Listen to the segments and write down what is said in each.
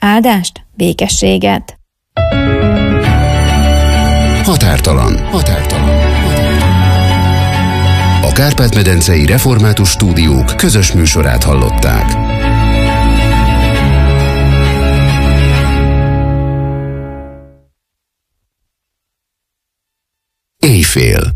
áldást, békességet. Határtalan. A Kárpát-medencei Református Stúdiók közös műsorát hallották. Éjfél.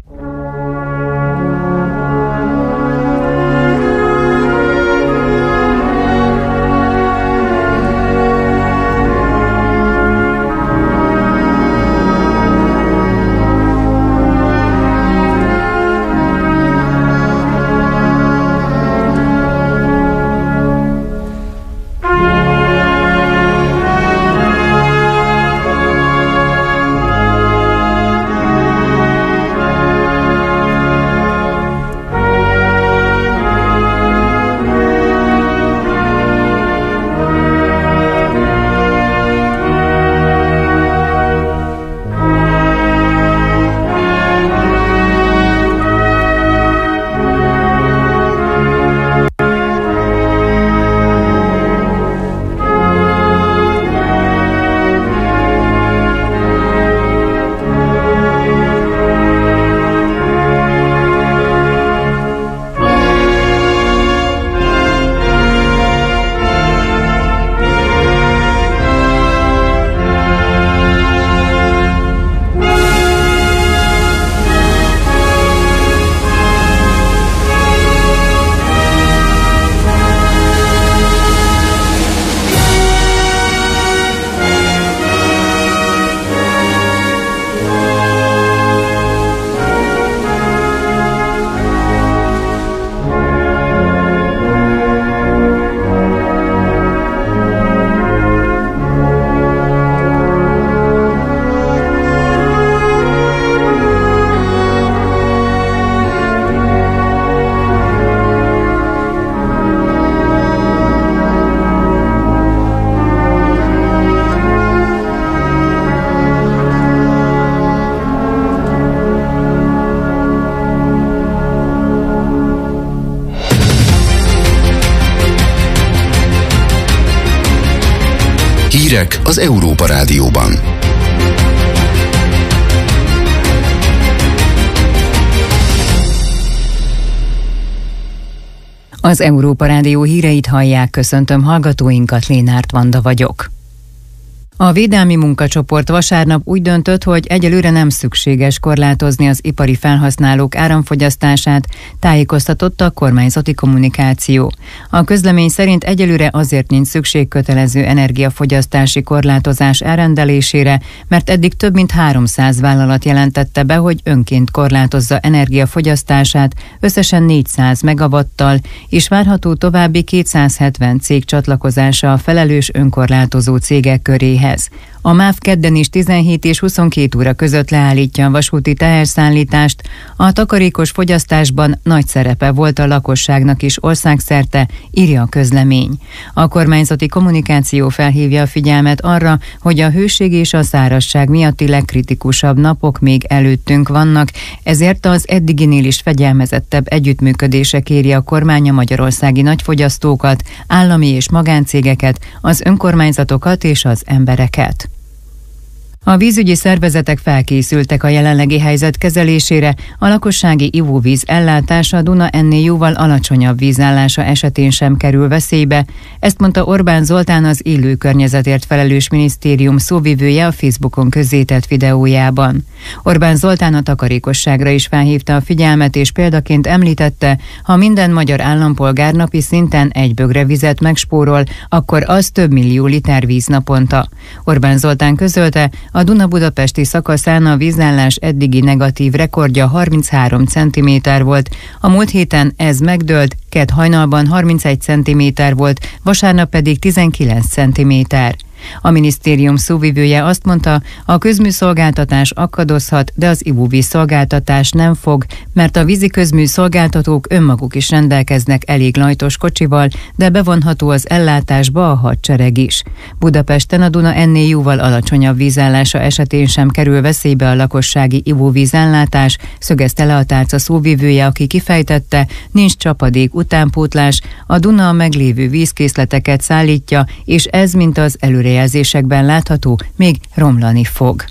Hírek az Európa Rádióban. Az Európa Rádió híreit hallják, köszöntöm hallgatóinkat, Lénárt Vanda vagyok. A Védelmi Munkacsoport vasárnap úgy döntött, hogy egyelőre nem szükséges korlátozni az ipari felhasználók áramfogyasztását, tájékoztatott a kormányzati kommunikáció. A közlemény szerint egyelőre azért nincs szükség kötelező energiafogyasztási korlátozás elrendelésére, mert eddig több mint 300 vállalat jelentette be, hogy önként korlátozza energiafogyasztását összesen 400 megawattal, és várható további 270 cég csatlakozása a felelős önkorlátozó cégek köréhez. A MÁV kedden is 17 és 22 óra között leállítja a vasúti teherszállítást. A takarékos fogyasztásban nagy szerepe volt a lakosságnak is országszerte, írja a közlemény. A kormányzati kommunikáció felhívja a figyelmet arra, hogy a hőség és a szárazság miatti legkritikusabb napok még előttünk vannak, ezért az eddiginél is fegyelmezettebb együttműködésre kéri a kormány a magyarországi nagyfogyasztókat, állami és magáncégeket, az önkormányzatokat és az embereket. A vízügyi szervezetek felkészültek a jelenlegi helyzet kezelésére, a lakossági ivóvíz ellátása a Duna ennél jóval alacsonyabb vízállása esetén sem kerül veszélybe. Ezt mondta Orbán Zoltán, az Élő Környezetért felelős minisztérium szóvivője a Facebookon közzétett videójában. Orbán Zoltán a takarékosságra is felhívta a figyelmet, és példaként említette, ha minden magyar állampolgár napi szinten egy bögre vizet megspórol, akkor az több millió liter víz naponta. Orbán Zoltán közölte, a Duna-budapesti szakaszán a vízállás eddigi negatív rekordja 33 cm volt, a múlt héten ez megdőlt, kedd hajnalban 31 cm volt, vasárnap pedig 19 cm. A minisztérium szóvivője azt mondta, a közműszolgáltatás akadozhat, de az ivóvíz szolgáltatás nem fog, mert a vízi közműszolgáltatók önmaguk is rendelkeznek elég lajtos kocsival, de bevonható az ellátásba a hadsereg is. Budapesten a Duna ennél jóval alacsonyabb vízállása esetén sem kerül veszélybe a lakossági ivóvízellátás, szögezte le a tárca szóvivője, aki kifejtette, nincs csapadék utánpótlás, a Duna a meglévő vízkészleteket szállítja, és ez, mint az előre előrejelzésekben látható, még romlani fog.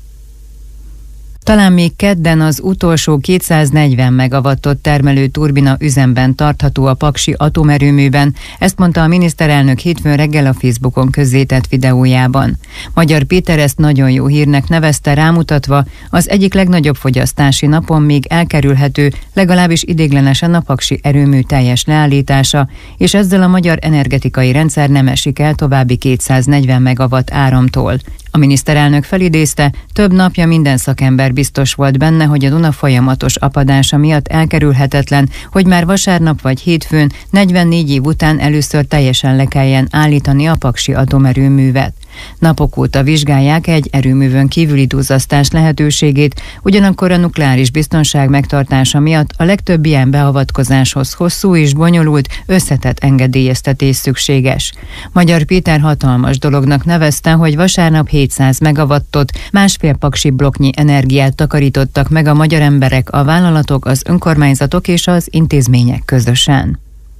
Talán még kedden az utolsó 240 megawattot termelő turbina üzemben tartható a paksi atomerőműben, ezt mondta a miniszterelnök hétfőn reggel a Facebookon közzétett videójában. Magyar Péter ezt nagyon jó hírnek nevezte, rámutatva, az egyik legnagyobb fogyasztási napon még elkerülhető, legalábbis ideiglenesen a paksi erőmű teljes leállítása, és ezzel a magyar energetikai rendszer nem esik el további 240 megawatt áramtól. A miniszterelnök felidézte, több napja minden szakember biztos volt benne, hogy a Duna folyamatos apadása miatt elkerülhetetlen, hogy már vasárnap vagy hétfőn 44 év után először teljesen le kelljen állítani a paksi atomerőművet. Napok óta vizsgálják egy erőművön kívüli duzzasztás lehetőségét, ugyanakkor a nukleáris biztonság megtartása miatt a legtöbb ilyen beavatkozáshoz hosszú és bonyolult, összetett engedélyeztetés szükséges. Magyar Péter hatalmas dolognak nevezte, hogy vasárnap 700 megawattot, másfél paksi blokknyi energiát takarítottak meg a magyar emberek, a vállalatok, az önkormányzatok és az intézmények közösen.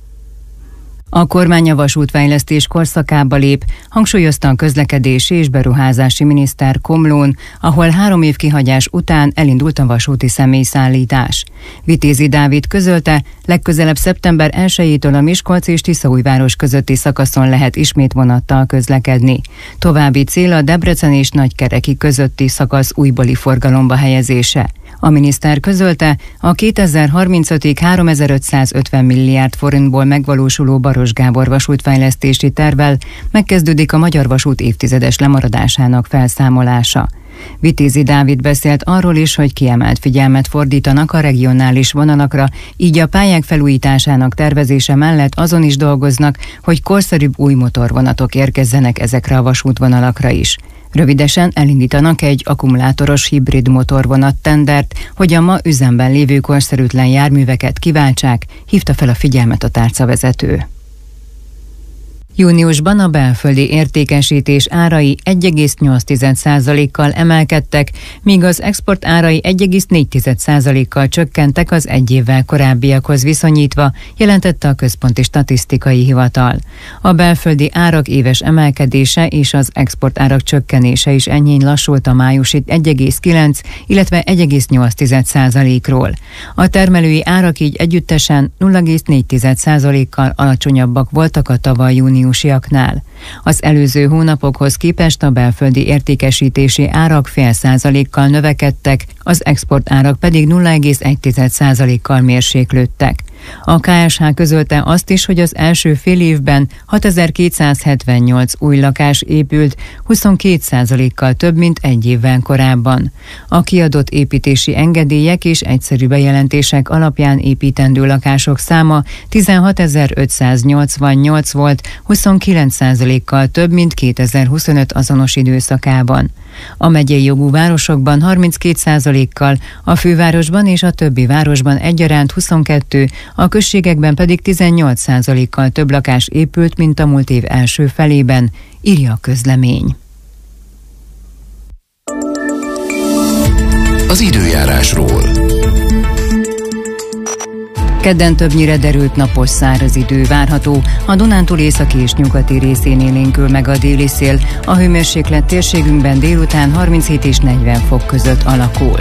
A kormány a vasútfejlesztés korszakába lép, hangsúlyozta a közlekedési és beruházási miniszter Komlón, ahol 3 év kihagyás után elindult a vasúti személyszállítás. Vitézi Dávid közölte, legközelebb szeptember 1-től a Miskolc és Tiszaújváros közötti szakaszon lehet ismét vonattal közlekedni. További cél a Debrecen és Nagykereki közötti szakasz újbóli forgalomba helyezése. A miniszter közölte, a 2035-ig 3550 milliárd forintból megvalósuló Baros Gábor vasútfejlesztési tervvel megkezdődik a magyar vasút évtizedes lemaradásának felszámolása. Vitézi Dávid beszélt arról is, hogy kiemelt figyelmet fordítanak a regionális vonalakra, így a pályák felújításának tervezése mellett azon is dolgoznak, hogy korszerűbb új motorvonatok érkezzenek ezekre a vasútvonalakra is. Rövidesen elindítanak egy akkumulátoros hibrid motorvonat tendert, hogy a ma üzemben lévő korszerűtlen járműveket kiváltsák, hívta fel a figyelmet a tárcavezető. Júniusban a belföldi értékesítés árai 1,8%-kal emelkedtek, míg az export árai 1,4%-kal csökkentek az egy évvel korábbiakhoz viszonyítva, jelentette a Központi Statisztikai Hivatal. A belföldi árak éves emelkedése és az export árak csökkenése is enyhén lassult a májusi 1,9, illetve 1,8%-ról. A termelői árak így együttesen 0,4%-kal alacsonyabbak voltak a tavaly júniusiaknál. Az előző hónapokhoz képest a belföldi értékesítési árak 0,5%-kal növekedtek, az export árak pedig 0,1%-kal mérséklődtek. A KSH közölte azt is, hogy az első fél évben 6278 új lakás épült, 22%-kal több, mint egy évvel korábban. A kiadott építési engedélyek és egyszerű bejelentések alapján építendő lakások száma 16.588 volt, 29%-kal több, mint 2025 azonos időszakában. A megyei jogú városokban 32%-kal, a fővárosban és a többi városban egyaránt 22%, a községekben pedig 18%-kal több lakás épült, mint a múlt év első felében, írja a közlemény. Az időjárásról. Kedden többnyire derült napos száraz idő várható, a Dunántúl északi és nyugati részén élénkül meg a déli szél, a hőmérséklet térségünkben délután 37 és 40 fok között alakul.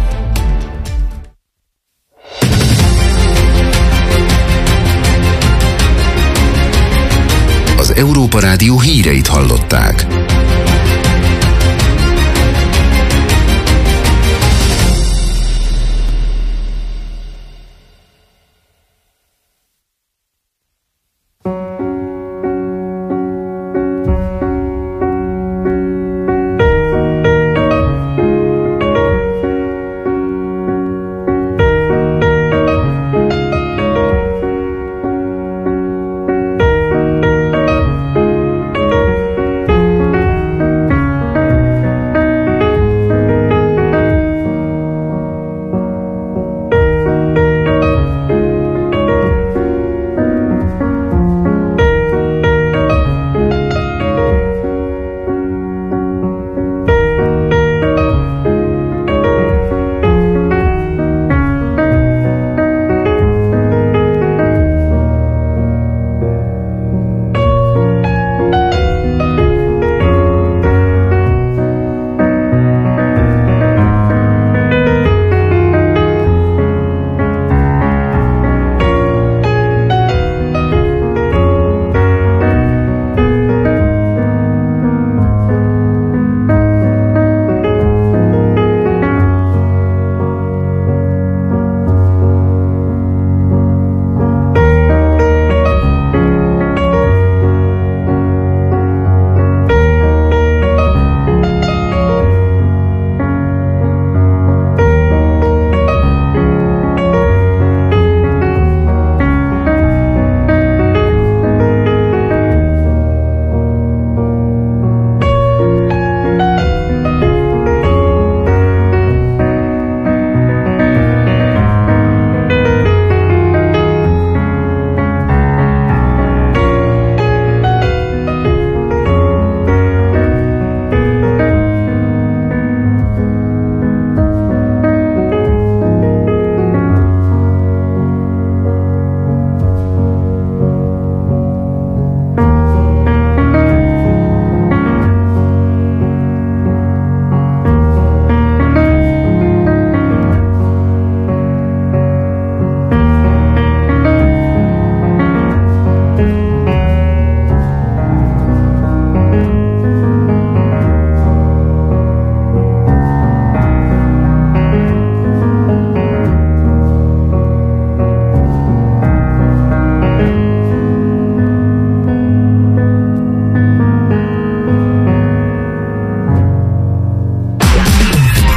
Az Európa Rádió híreit hallották.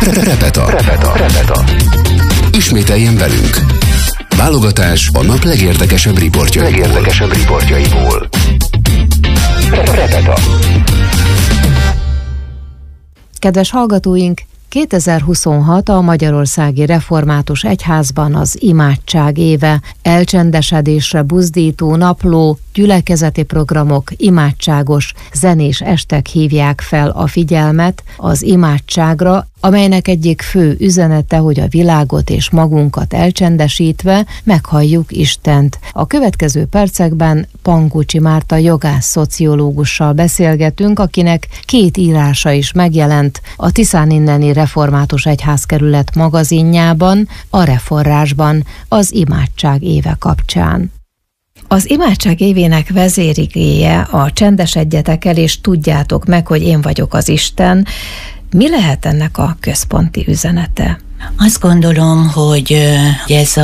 Repeta. Ismételjen velünk. Válogatás a nap legérdekesebb riportjaiból. Repeta. Kedves hallgatóink, 2026 a Magyarországi Református Egyházban az imádság éve, elcsendesedésre buzdító napló, gyülekezeti programok, imádságos, zenés estek hívják fel a figyelmet az imádságra, amelynek egyik fő üzenete, hogy a világot és magunkat elcsendesítve meghalljuk Istent. A következő percekben Pangucsi Márta jogász szociológussal beszélgetünk, akinek 2 írása is megjelent a Tiszáninneni Református Egyházkerület magazinjában, a Reforrásban, az imádság éve kapcsán. Az imádság évének vezérigéje a csendesedjetek el és tudjátok meg, hogy én vagyok az Isten. Mi lehet ennek a központi üzenete? Azt gondolom, hogy ez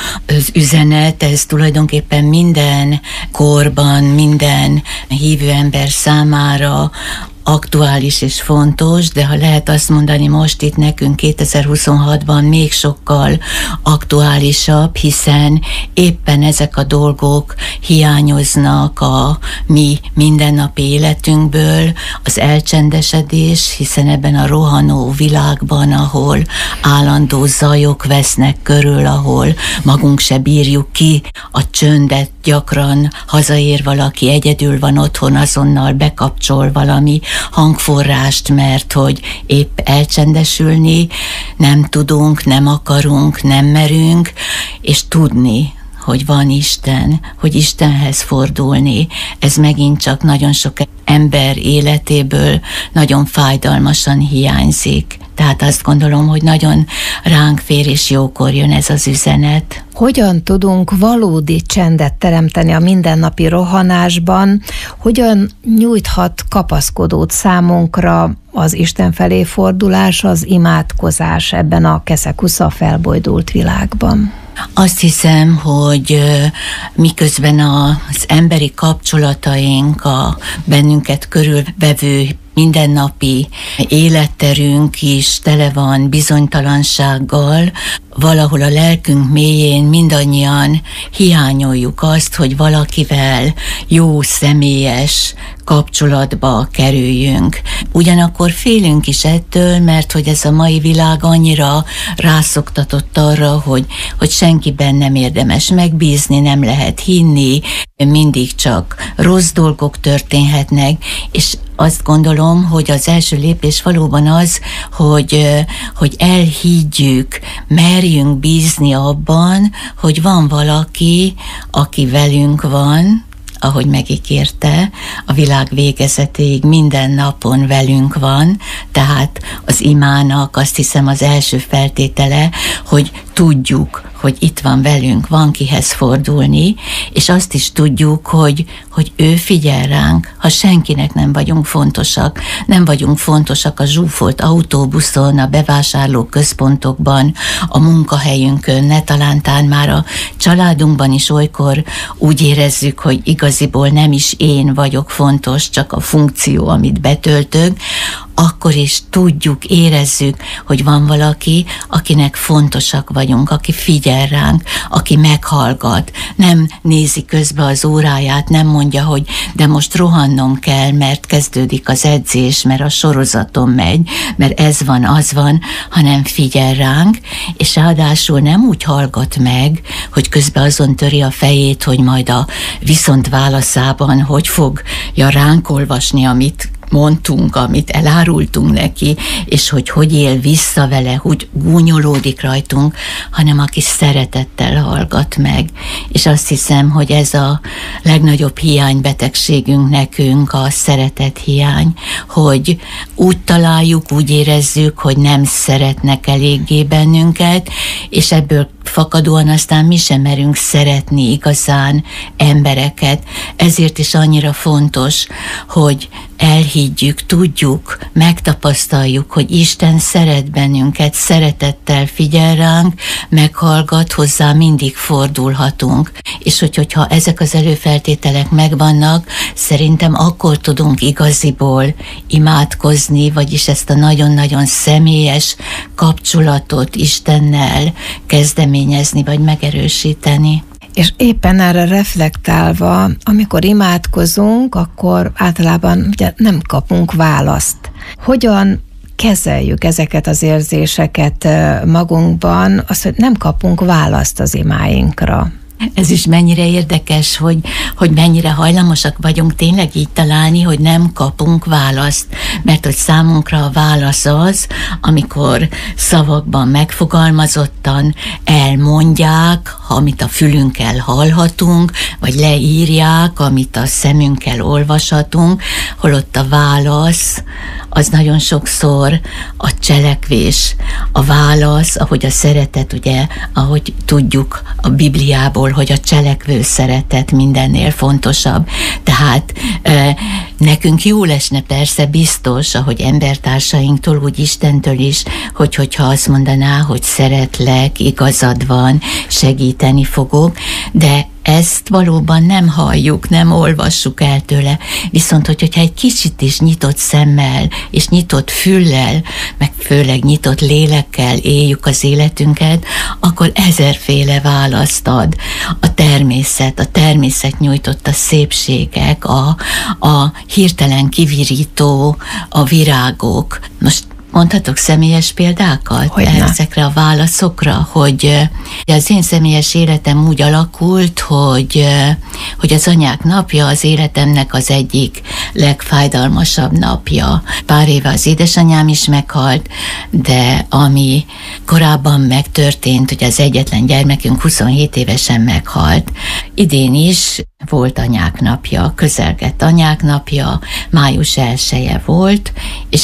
az üzenet, ez tulajdonképpen minden korban, minden hívő ember számára aktuális és fontos, de ha lehet azt mondani, most itt nekünk 2026-ban még sokkal aktuálisabb, hiszen éppen ezek a dolgok hiányoznak a mi mindennapi életünkből, az elcsendesedés, hiszen ebben a rohanó világban, ahol állandó zajok vesznek körül, ahol magunk se bírjuk ki a csöndet, gyakran hazaér valaki, egyedül van otthon, azonnal bekapcsol valami hangforrást, mert hogy épp elcsendesülni nem tudunk, nem akarunk, nem merünk, és tudni, hogy van Isten, hogy Istenhez fordulni, ez megint csak nagyon sok ember életéből nagyon fájdalmasan hiányzik. Tehát azt gondolom, hogy nagyon ránk fér és jókor jön ez az üzenet. Hogyan tudunk valódi csendet teremteni a mindennapi rohanásban? Hogyan nyújthat kapaszkodót számunkra az Isten felé fordulás, az imádkozás ebben a keszekusza felbojdult világban? Azt hiszem, hogy miközben az emberi kapcsolataink, a bennünket körülvevő mindennapi életterünk is tele van bizonytalansággal, valahol a lelkünk mélyén mindannyian hiányoljuk azt, hogy valakivel jó személyes kapcsolatba kerüljünk. Ugyanakkor félünk is ettől, mert hogy ez a mai világ annyira rászoktatott arra, hogy senkiben nem érdemes megbízni, nem lehet hinni, mindig csak rossz dolgok történhetnek, és azt gondolom, hogy az első lépés valóban az, hogy elhiggyük, merjünk bízni abban, hogy van valaki, aki velünk van, ahogy megígérte, a világ végezetéig minden napon velünk van, tehát az imának azt hiszem az első feltétele, hogy tudjuk, hogy itt van velünk, van kihez fordulni, és azt is tudjuk, hogy ő figyel ránk, ha senkinek nem vagyunk fontosak. Nem vagyunk fontosak a zsúfolt autóbuszon, a bevásárlóközpontokban, a munkahelyünkön, ne talántán már a családunkban is olykor úgy érezzük, hogy igaziból nem is én vagyok fontos, csak a funkció, amit betöltök, akkor is tudjuk, érezzük, hogy van valaki, akinek fontosak vagyunk, aki figyel ránk, aki meghallgat, nem nézi közbe az óráját, nem mondja, hogy de most rohannom kell, mert kezdődik az edzés, mert a sorozatom megy, mert ez van, az van, hanem figyel ránk, és ráadásul nem úgy hallgat meg, hogy közben azon töri a fejét, hogy majd a viszont válaszában hogy fogja ránk olvasni, amit mondtunk, amit elárultunk neki, és hogy él vissza vele, hogy gúnyolódik rajtunk, hanem aki szeretettel hallgat meg. És azt hiszem, hogy ez a legnagyobb hiánybetegségünk nekünk, a szeretet hiány, hogy úgy találjuk, úgy érezzük, hogy nem szeretnek eléggé bennünket, és ebből fakadóan aztán mi sem merünk szeretni igazán embereket. Ezért is annyira fontos, hogy elhiggyük, tudjuk, megtapasztaljuk, hogy Isten szeret bennünket, szeretettel figyel ránk, meghallgat, hozzá mindig fordulhatunk. És hogyha ezek az előfeltételek megvannak, szerintem akkor tudunk igaziból imádkozni, vagyis ezt a nagyon-nagyon személyes kapcsolatot Istennel kezdeményezni, vagy megerősíteni. És éppen erre reflektálva, amikor imádkozunk, akkor általában ugye nem kapunk választ. Hogyan kezeljük ezeket az érzéseket magunkban, azt, hogy nem kapunk választ az imáinkra? Ez is mennyire érdekes, hogy mennyire hajlamosak vagyunk tényleg így találni, hogy nem kapunk választ. Mert hogy számunkra a válasz az, amikor szavakban megfogalmazottan elmondják, amit a fülünkkel hallhatunk, vagy leírják, amit a szemünkkel olvashatunk, holott a válasz az nagyon sokszor a cselekvés. A válasz, ahogy a szeretet, ugye, ahogy tudjuk a Bibliából, hogy a cselekvő szeretet mindennél fontosabb. Tehát nekünk jó lesne persze biztos, ahogy embertársainktól, úgy Istentől is, hogyha azt mondaná, hogy szeretlek, igazad van, segíteni fogok, de ezt valóban nem halljuk, nem olvassuk el tőle. Viszont, hogyha egy kicsit is nyitott szemmel, és nyitott füllel, meg főleg nyitott lélekkel éljük az életünket, akkor ezerféle választ ad. A természet nyújtotta szépségek, a hirtelen kivirító, a virágok. Most mondhatok személyes példákat ezekre a válaszokra, hogy az én személyes életem úgy alakult, hogy az anyák napja az életemnek az egyik legfájdalmasabb napja. Pár éve az édesanyám is meghalt, de ami korábban megtörtént, hogy az egyetlen gyermekünk 27 évesen meghalt. Idén is volt anyák napja, közelgett anyák napja, május 1-e volt, és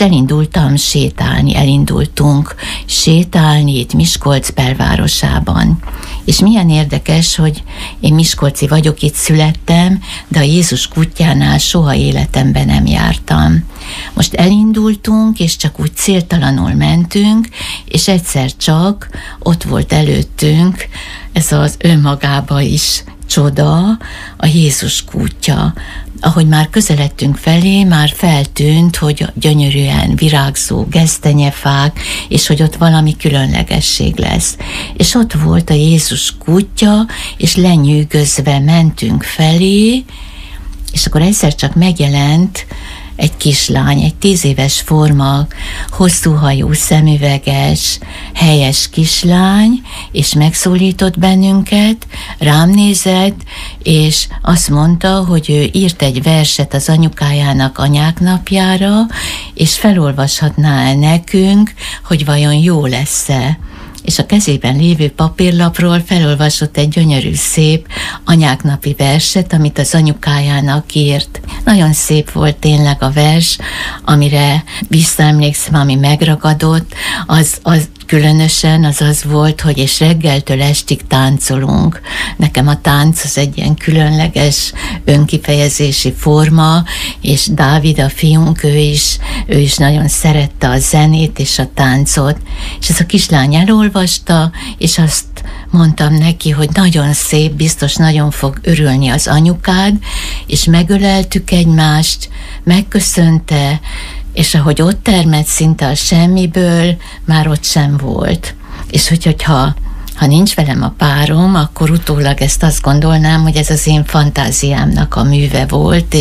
elindultunk sétálni itt Miskolc belvárosában. És milyen érdekes, hogy én miskolci vagyok, itt születtem, de a Jézus kutyánál soha életemben nem jártam. Most elindultunk, és csak úgy céltalanul mentünk, és egyszer csak ott volt előttünk ez az önmagába is csoda, a Jézus kutya. Ahogy már közeledtünk felé, már feltűnt, hogy gyönyörűen virágzó gesztenyefák, és hogy ott valami különlegesség lesz. És ott volt a Jézus kutya, és lenyűgözve mentünk felé, és akkor egyszer csak megjelent egy kislány, egy 10 éves forma, hosszú hajú, szemüveges, helyes kislány, és megszólított bennünket, rám nézett, és azt mondta, hogy ő írt egy verset az anyukájának anyák napjára, és felolvashatná el nekünk, hogy vajon jó lesz-e. És a kezében lévő papírlapról felolvasott egy gyönyörű szép anyáknapi verset, amit az anyukájának írt. Nagyon szép volt tényleg a vers, amire visszaemlékszem, ami megragadott, az különösen az volt, hogy és reggeltől estig táncolunk. Nekem a tánc az egy ilyen különleges önkifejezési forma, és Dávid, a fiunk, ő is nagyon szerette a zenét és a táncot. És ez a kislány elolvasta, és azt mondtam neki, hogy nagyon szép, biztos nagyon fog örülni az anyukád, és megöleltük egymást, megköszönte, és ahogy ott termett szinte a semmiből, már ott sem volt. És hogyha nincs velem a párom, akkor utólag ezt azt gondolnám, hogy ez az én fantáziámnak a műve volt,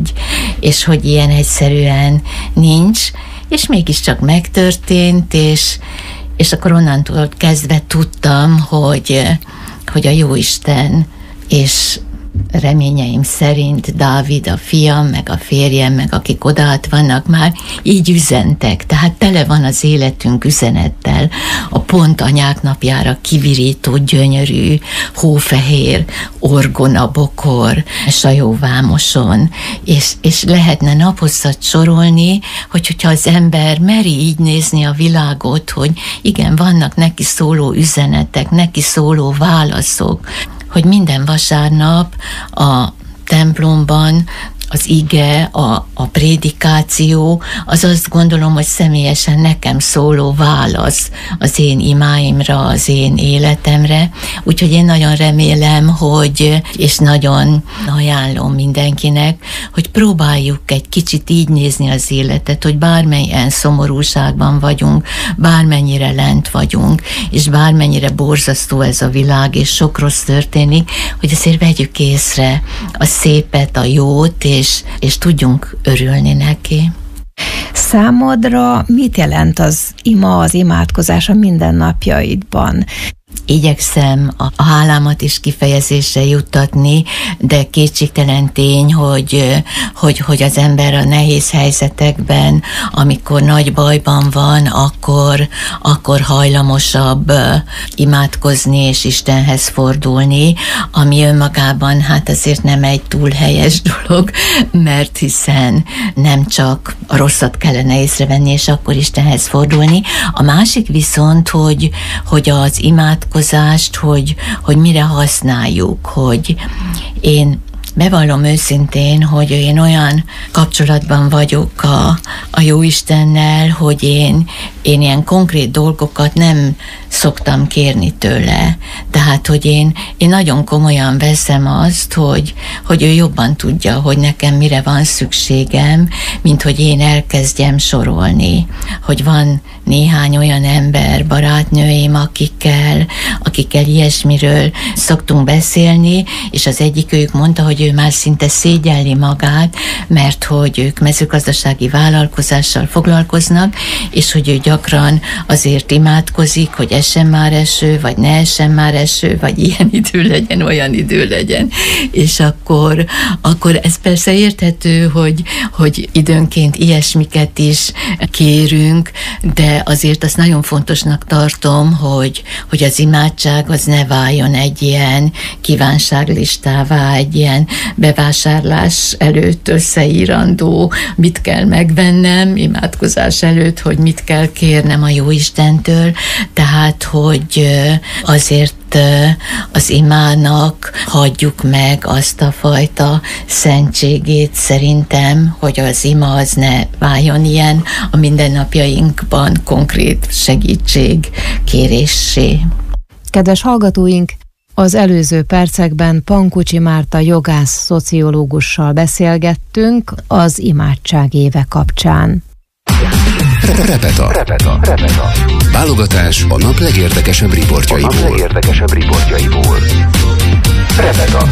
és hogy ilyen egyszerűen nincs, és mégiscsak megtörtént, és akkor onnantól kezdve tudtam, hogy a Jóisten, és reményeim szerint Dávid, a fiam, meg a férjem, meg akik odaállt vannak már, így üzentek. Tehát tele van az életünk üzenettel. A pont anyák napjára kivirító, gyönyörű, hófehér orgonabokor, Sajóvámoson, és lehetne naposszat sorolni, hogyha az ember meri így nézni a világot, hogy igen, vannak neki szóló üzenetek, neki szóló válaszok, hogy minden vasárnap a templomban az ige, a prédikáció, az azt gondolom, hogy személyesen nekem szóló válasz az én imáimra, az én életemre. Úgyhogy én nagyon remélem, és nagyon ajánlom mindenkinek, hogy próbáljuk egy kicsit így nézni az életet, hogy bármelyen szomorúságban vagyunk, bármennyire lent vagyunk, és bármennyire borzasztó ez a világ, és sok rossz történik, hogy azért vegyük észre a szépet, a jót, és tudjunk örülni neki. Számodra mit jelent az ima, az imádkozás a mindennapjaidban? Igyekszem a hálámat is kifejezésre juttatni, de kétségtelen tény, hogy az ember a nehéz helyzetekben, amikor nagy bajban van, akkor hajlamosabb imádkozni és Istenhez fordulni, ami önmagában hát azért nem egy túl helyes dolog, mert hiszen nem csak a rosszat kellene észrevenni, és akkor Istenhez fordulni. A másik viszont, hogy az imádkozást, hogy mire használjuk, hogy én bevallom őszintén, hogy én olyan kapcsolatban vagyok a Jóistennel, hogy én ilyen konkrét dolgokat nem szoktam kérni tőle. Tehát, hogy én nagyon komolyan veszem azt, hogy ő jobban tudja, hogy nekem mire van szükségem, mint hogy én elkezdjem sorolni. Hogy van néhány olyan ember, barátnőim, akikkel ilyesmiről szoktunk beszélni, és az egyikük mondta, hogy ő már szinte szégyelli magát, mert hogy ők mezőgazdasági vállalkozással foglalkoznak, és hogy ő gyakran azért imádkozik, hogy essen már eső, vagy ne essen már eső, vagy ilyen idő legyen, olyan idő legyen. És akkor ez persze érthető, hogy időnként ilyesmiket is kérünk, de azért azt nagyon fontosnak tartom, hogy az imádság az ne váljon egy ilyen kívánságlistává, egy ilyen bevásárlás előtt összeírandó, mit kell megvennem imádkozás előtt, hogy mit kell kérnem a Jóistentől, tehát, hogy azért az imának hagyjuk meg azt a fajta szentségét szerintem, hogy az ima az ne váljon ilyen a mindennapjainkban konkrét segítség kéréssé. Kedves hallgatóink, az előző percekben Pankucsi Márta jogász szociológussal beszélgettünk az imádság éve kapcsán. Repeta. Válogatás a nap legérdekesebb riportjaiból. Repeta.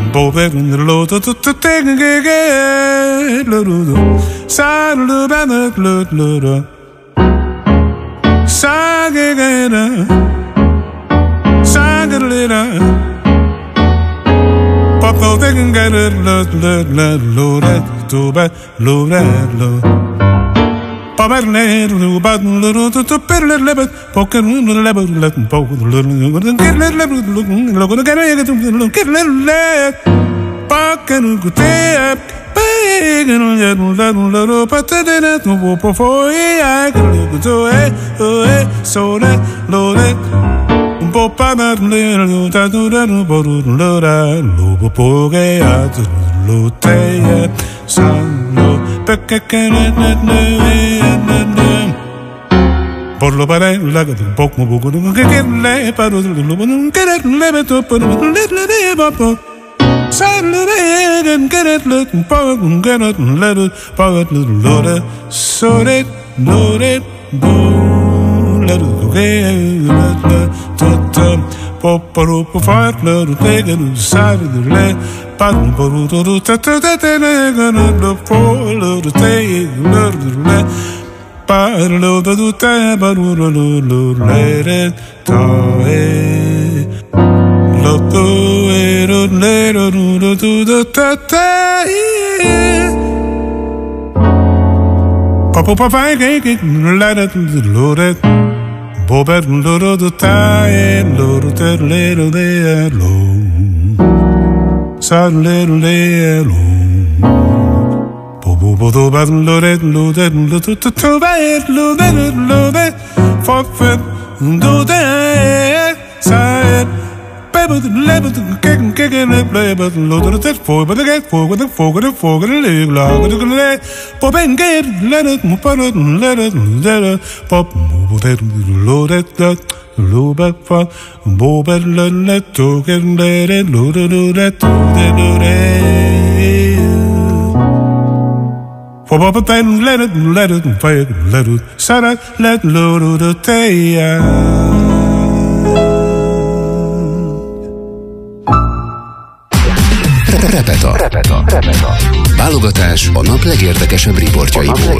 Bobe lo to take again lo sa lo ba lo sa again sa again papa they can get it lo that to ba lo papa ne lo ba lo to per le lebet poker lo lebet let poker lo get le lebet lo go get it lo get le poker go te big and lo patadena no po for I go to so that lo that Popa lo ta do no boru lo da lo po ge a lo te san lo pekene ne por lo para la que un poco poco que le para lo que le meto por le papo san lo de get it look poco get it let it poco lo da so that lo de let it go poporo po fart lo take it side of the land pan poru to ta gonna the polo to take lo the pa lo do ta baru lo let it to lo to lo to ta Papa papa get let it load it Bober lo do ta lo te le de lo sa le lo bo do ba lo de lo to ba lo de for do de sa but level kick and play but load it for but get for with the for the log the pop and get let it let it pop move it load it low back for bob and let to get let it load it for pop and let it fire let it sada let load it Repeta. Válogatás a nap legérdekesebb riportjaiból.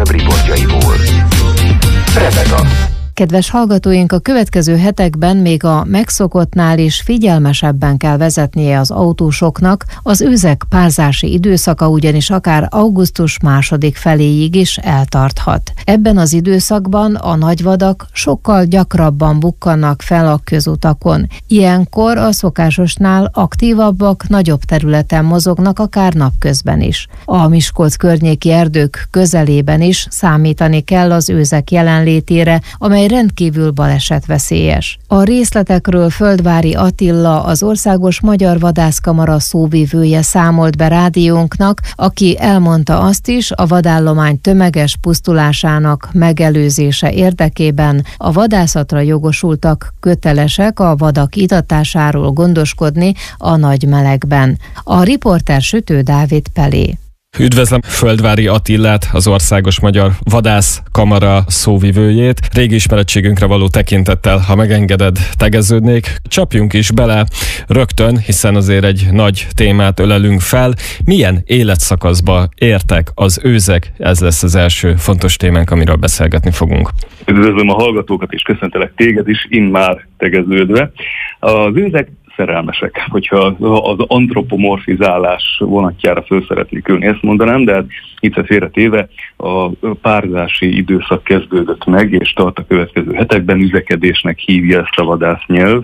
Repeta. Kedves hallgatóink, a következő hetekben még a megszokottnál is figyelmesebben kell vezetnie az autósoknak, az őzek párzási időszaka ugyanis akár augusztus második feléig is eltarthat. Ebben az időszakban a nagyvadak sokkal gyakrabban bukkannak fel a közutakon. Ilyenkor a szokásosnál aktívabbak, nagyobb területen mozognak, akár napközben is. A Miskolc környéki erdők közelében is számítani kell az őzek jelenlétére, amely rendkívül balesetveszélyes. A részletekről Földvári Attila, az Országos Magyar Vadászkamara szóvivője számolt be rádiónknak, aki elmondta azt is, a vadállomány tömeges pusztulásának megelőzése érdekében a vadászatra jogosultak kötelesek a vadak itatásáról gondoskodni a nagy melegben. A riporter Sütő Dávid Pelé. Üdvözlöm Földvári Attilát, az Országos Magyar Vadászkamara szóvivőjét. Régi ismerettségünkre való tekintettel, ha megengeded, tegeződnék. Csapjunk is bele rögtön, hiszen azért egy nagy témát ölelünk fel. Milyen életszakaszba értek az őzek? Ez lesz az első fontos témánk, amiről beszélgetni fogunk. Üdvözlöm a hallgatókat, és köszöntelek téged is, immár tegeződve. Az őzek szerelmesek, hogyha az antropomorfizálás vonatjára föl szeretnék ülni, ezt mondanám, de itt félretéve a párzási időszak kezdődött meg, és tart a következő hetekben, üzekedésnek hívja ezt a vadásznyelv,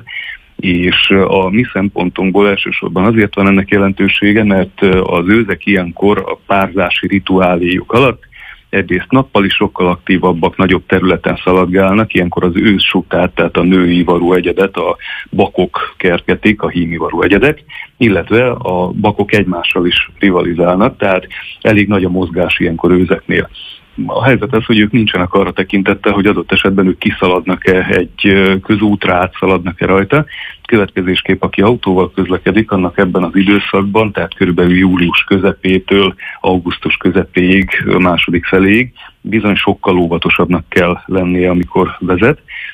és a mi szempontunkból elsősorban azért van ennek jelentősége, mert az őzek ilyenkor a párzási rituáléjuk alatt egyrészt nappal is sokkal aktívabbak, nagyobb területen szaladgálnak, ilyenkor az őszsutát, tehát a női ivarú egyedet a bakok kergetik, a hímivarú egyedek, illetve a bakok egymással is rivalizálnak, tehát elég nagy a mozgás ilyenkor őzeknél. A helyzet az, hogy ők nincsenek arra tekintettel, hogy adott esetben ők kiszaladnak-e egy közútra, átszaladnak-e rajta. Következésképp, aki autóval közlekedik, annak ebben az időszakban, tehát körülbelül július közepétől augusztus közepéig, második feléig bizony sokkal óvatosabbnak kell lennie, amikor vezet.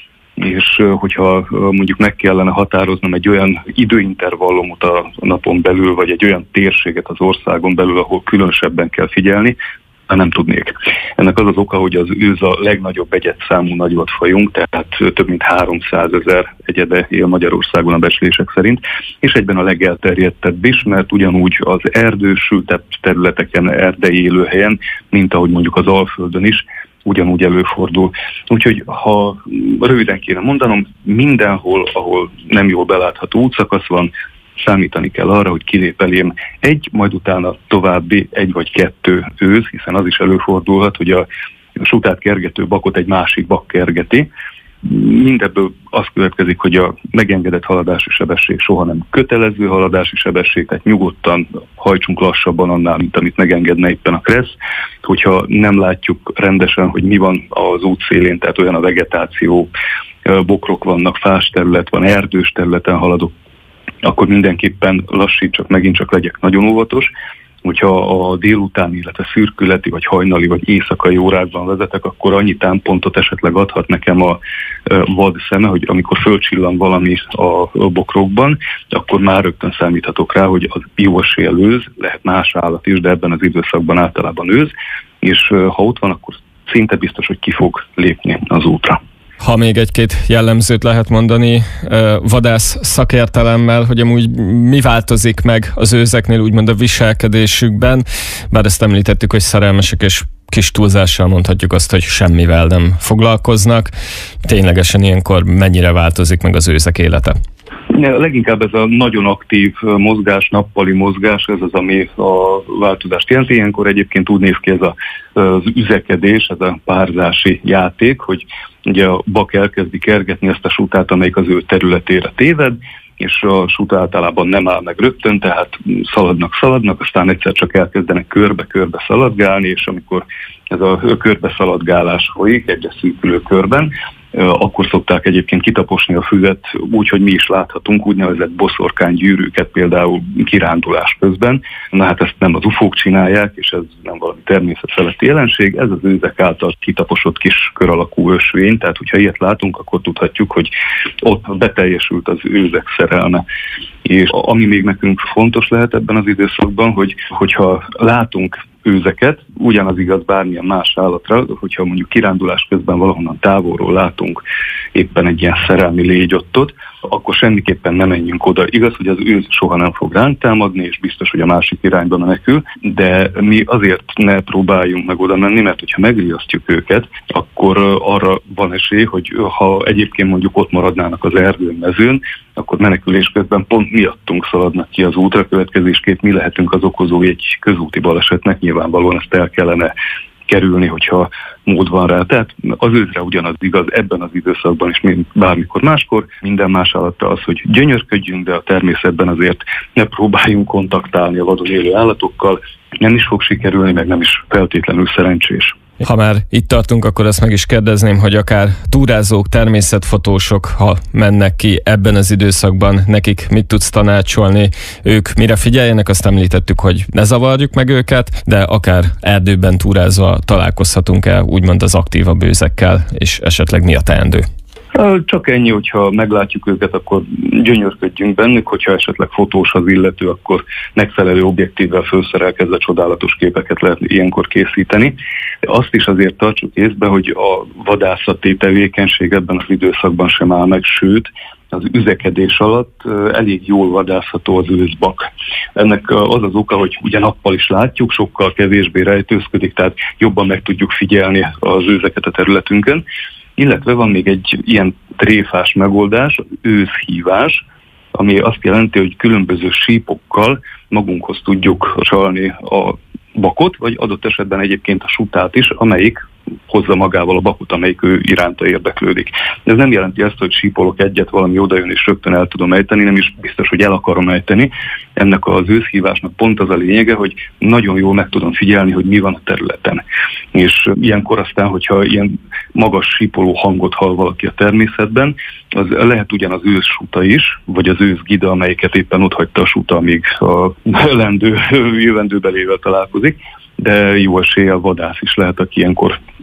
és hogyha mondjuk meg kellene határoznom egy olyan időintervallumot a napon belül, vagy egy olyan térséget az országon belül, ahol különösebben kell figyelni, nem tudnék. Ennek az az oka, hogy az őz a legnagyobb egyedszámú nagyvadfajunk, tehát több mint 300 000 egyede él Magyarországon a becslések szerint, és egyben a legelterjedtebb is, mert ugyanúgy az erdősültebb területeken, erdei élőhelyen, mint ahogy mondjuk az Alföldön is, ugyanúgy előfordul. Úgyhogy ha röviden kéne mondanom, mindenhol, ahol nem jól belátható útszakasz van, számítani kell arra, hogy kilép elém egy, majd utána további 1 vagy 2 őz, hiszen az is előfordulhat, hogy a sutát kergető bakot egy másik bak kergeti. Mindebből az következik, hogy a megengedett haladási sebesség soha nem kötelező haladási sebesség, tehát nyugodtan hajtsunk lassabban annál, mint amit megengedne éppen a kressz. Hogyha nem látjuk rendesen, hogy mi van az útszélén, tehát olyan a vegetáció, bokrok vannak, fás terület van, erdős területen haladok, akkor mindenképpen lassítsak, megint csak legyek nagyon óvatos. Hogyha a délután, illetve szürkületi, vagy hajnali, vagy éjszakai órákban vezetek, akkor annyi támpontot esetleg adhat nekem a vad szeme, hogy amikor fölcsillan valami a bokrokban, akkor már rögtön számíthatok rá, hogy az jóesélyel őz, lehet más állat is, de ebben az időszakban általában őz, és ha ott van, akkor szinte biztos, hogy ki fog lépni az útra. Ha még egy-két jellemzőt lehet mondani vadász szakértelemmel, hogy amúgy mi változik meg az őzeknél úgymond a viselkedésükben, bár ezt említettük, hogy szerelmesek, és kis túlzással mondhatjuk azt, hogy semmivel nem foglalkoznak. Ténylegesen ilyenkor mennyire változik meg az őzek élete? Leginkább ez a nagyon aktív mozgás, nappali mozgás, ez az, ami a változást jelenti. Ilyenkor egyébként úgy néz ki ez az üzekedés, ez a párzási játék, hogy ugye a bak elkezdi kergetni ezt a sutát, amelyik az ő területére téved, és a suta általában nem áll meg rögtön, tehát szaladnak, aztán egyszer csak elkezdenek körbe-körbe szaladgálni, és amikor ez a körbeszaladgálás folyik egyre szűkülő körben, akkor szokták egyébként kitaposni a füvet úgy, hogy mi is láthatunk úgynevezett boszorkánygyűrűket például kirándulás közben. Na hát ezt nem az ufók csinálják, és ez nem valami természetfeletti jelenség, ez az őzek által kitaposott kis kör alakú ösvény, tehát hogyha ilyet látunk, akkor tudhatjuk, hogy ott beteljesült az őzek szerelme. És ami még nekünk fontos lehet ebben az időszakban, hogyha látunk őzeket, ugyanaz igaz bármilyen más állatra, hogyha mondjuk kirándulás közben valahonnan távolról látunk éppen egy ilyen szerelmi légyottot, akkor semmiképpen nem menjünk oda. Igaz, hogy az őz soha nem fog ránk támadni, és biztos, hogy a másik irányba menekül, de mi azért ne próbáljunk meg oda menni, mert hogyha megriasztjuk őket, akkor arra van esély, hogy ha egyébként mondjuk ott maradnának az erdőn, mezőn, akkor menekülés közben pont miattunk szaladnak ki az útra, következésképp mi lehetünk az okozói egy közúti balesetnek, nyilvánvalóan ezt el kellene kerülni, hogyha mód van rá. Tehát az őzre ugyanaz igaz ebben az időszakban is, mint bármikor máskor. Minden más állatra az, hogy gyönyörködjünk, de a természetben azért ne próbáljunk kontaktálni a vadon élő állatokkal. Nem is fog sikerülni, meg nem is feltétlenül szerencsés. Ha már itt tartunk, akkor ezt meg is kérdezném, hogy akár túrázók, természetfotósok, ha mennek ki ebben az időszakban, nekik mit tudsz tanácsolni, ők mire figyeljenek, azt említettük, hogy ne zavarjuk meg őket, de akár erdőben túrázva találkozhatunk-e úgymond az aktívabb őzekkel, és esetleg mi a teendő? Csak ennyi, hogyha meglátjuk őket, akkor gyönyörködjünk bennük, hogyha esetleg fotós az illető, akkor megfelelő objektívvel felszerelkezve csodálatos képeket lehet ilyenkor készíteni. Azt is azért tartsuk észbe, hogy a vadászati tevékenység ebben az időszakban sem áll meg, sőt, az üzekedés alatt elég jól vadászható az őzbak. Ennek az az oka, hogy ugye nappal is látjuk, sokkal kevésbé rejtőzködik, tehát jobban meg tudjuk figyelni az őzeket a területünkön. Illetve van még egy ilyen tréfás megoldás, az őzhívás, ami azt jelenti, hogy különböző sípokkal magunkhoz tudjuk csalni a bakot, vagy adott esetben egyébként a sutát is, amelyik hozza magával a bakot, amelyik ő iránta érdeklődik. Ez nem jelenti azt, hogy sípolok egyet, valami odajön és rögtön el tudom ejteni, nem is biztos, hogy el akarom ejteni. Ennek az őzhívásnak pont az a lényege, hogy nagyon jól meg tudom figyelni, hogy mi van a területen. És ilyenkor aztán, hogyha ilyen magas sípoló hangot hall valaki a természetben, az lehet ugyan az őzsuta is, vagy az őzgida, amelyiket éppen ott hagyta a suta, amíg a jövendőbelével találkozik, de jó eséllyel vadász is lehet, aki ilyenkor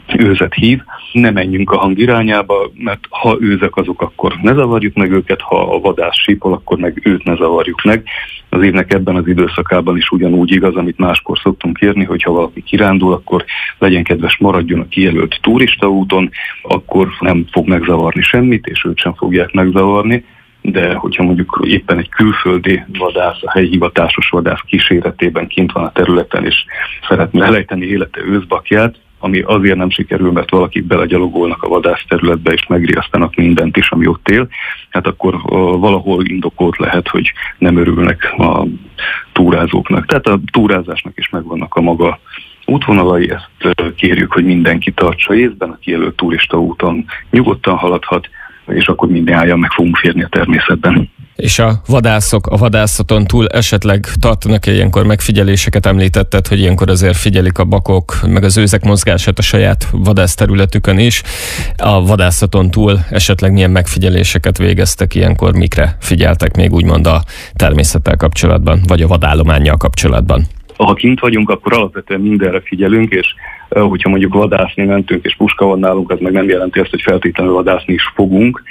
őzet hív, ne menjünk a hang irányába, mert ha őzek azok, akkor ne zavarjuk meg őket, ha a vadász sípol, akkor meg őt ne zavarjuk meg. Az évnek ebben az időszakában is ugyanúgy igaz, amit máskor szoktunk írni, hogy ha valaki kirándul, akkor legyen kedves, maradjon a kijelölt turistaúton, akkor nem fog megzavarni semmit, és őt sem fogják megzavarni. De hogyha mondjuk éppen egy külföldi vadász, a helyi hivatásos vadász kíséretében kint van a területen, és szeretne elejteni élete őszbakját, ami azért nem sikerül, mert valakik belegyalogolnak a vadászterületbe, és megriasztanak mindent is, ami ott él, hát akkor valahol indokolt lehet, hogy nem örülnek a túrázóknak. Tehát a túrázásnak is megvannak a maga útvonalai, ezt kérjük, hogy mindenki tartsa észben, a kijelölt turistaúton nyugodtan haladhat, és akkor mindnyájan meg fogunk férni a természetben. És a vadászok a vadászaton túl esetleg tartanak ilyenkor megfigyeléseket? Említetted, hogy ilyenkor azért figyelik a bakok, meg az őzek mozgását a saját vadászterületükön is. A vadászaton túl esetleg milyen megfigyeléseket végeztek ilyenkor, mikre figyeltek még úgymond a természettel kapcsolatban, vagy a vadállománnyal kapcsolatban? Ha kint vagyunk, akkor alapvetően mindenre figyelünk, és hogyha mondjuk vadászni mentünk, és puska van nálunk, az meg nem jelenti azt, hogy feltétlenül vadászni is fogunk,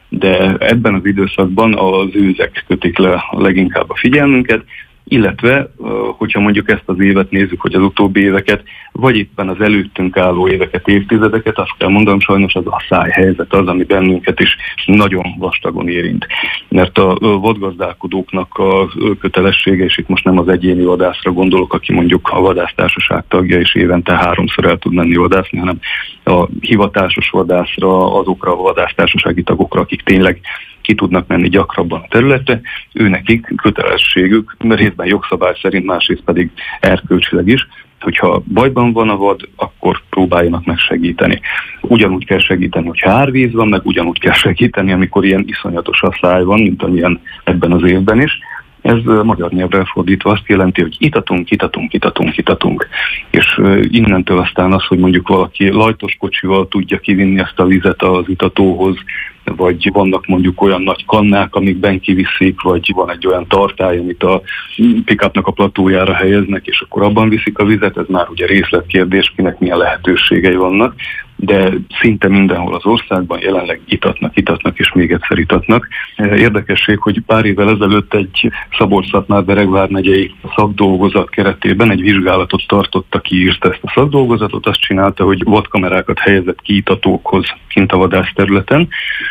de ebben az időszakban az őzek kötik le leginkább a figyelmünket, illetve, hogyha mondjuk ezt az évet nézzük, hogy az utóbbi éveket, vagy éppen az előttünk álló éveket, évtizedeket, azt kell mondanom, sajnos az a szájhelyzet az, ami bennünket is nagyon vastagon érint. Mert a vadgazdálkodóknak a kötelessége, és itt most nem az egyéni vadászra gondolok, aki mondjuk a vadásztársaság tagja, és évente 3-szor el tud menni vadászni, hanem a hivatásos vadászra, azokra a vadásztársasági tagokra, akik tényleg ki tudnak menni gyakrabban a területre, őnekik kötelességük, mert részben jogszabály szerint, másrészt pedig erkölcsileg is, hogyha bajban van a vad, akkor próbáljanak meg segíteni. Ugyanúgy kell segíteni, hogyha árvíz van, meg ugyanúgy kell segíteni, amikor ilyen iszonyatos asszály van, mint amilyen ebben az évben is. Ez magyar nyelvre fordítva azt jelenti, hogy itatunk. És innentől aztán az, hogy mondjuk valaki lajtos kocsival tudja kivinni ezt a vizet az itatóhoz, vagy vannak mondjuk olyan nagy kannák, amikben kiviszik, vagy van egy olyan tartály, amit a pick-upnak a platójára helyeznek, és akkor abban viszik a vizet, ez már ugye részletkérdés, kinek milyen lehetőségei vannak, de szinte mindenhol az országban jelenleg itatnak és még egyszer itatnak. Érdekesség, hogy pár évvel ezelőtt egy Szabolcs-Szatmár-Beregvár megyei szakdolgozat keretében egy vizsgálatot tartott, aki írta ezt a szakdolgozatot, azt csinálta, hogy vadkamerákat helyezett ki itatókhoz kint a vadászterületen,